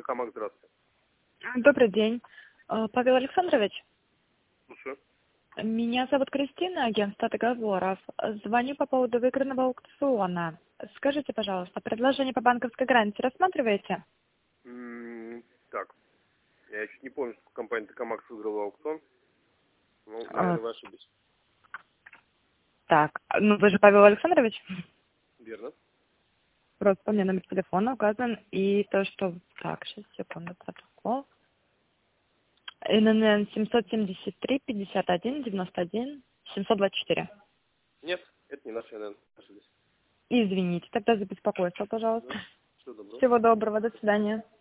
Токамак, здравствуйте. Добрый день. Павел Александрович, Слушаю. меня зовут Кристина, агентство договоров. Звоню по поводу выигранного аукциона. Скажите, пожалуйста, предложение по банковской гарантии рассматриваете? Так, я чуть не помню, что компания Токамак выиграла аукцион. Ну, наверное, вы ошиблись. Так, вы же Павел Александрович? Верно. Просто у меня номер телефона указан. И то, что... Так, сейчас, секунду, протокол. ННН 773-51-91-724. Нет, это не наша НН. Ошиблись. Извините, тогда за беспокойство, пожалуйста. Всего доброго. Всего доброго, до свидания.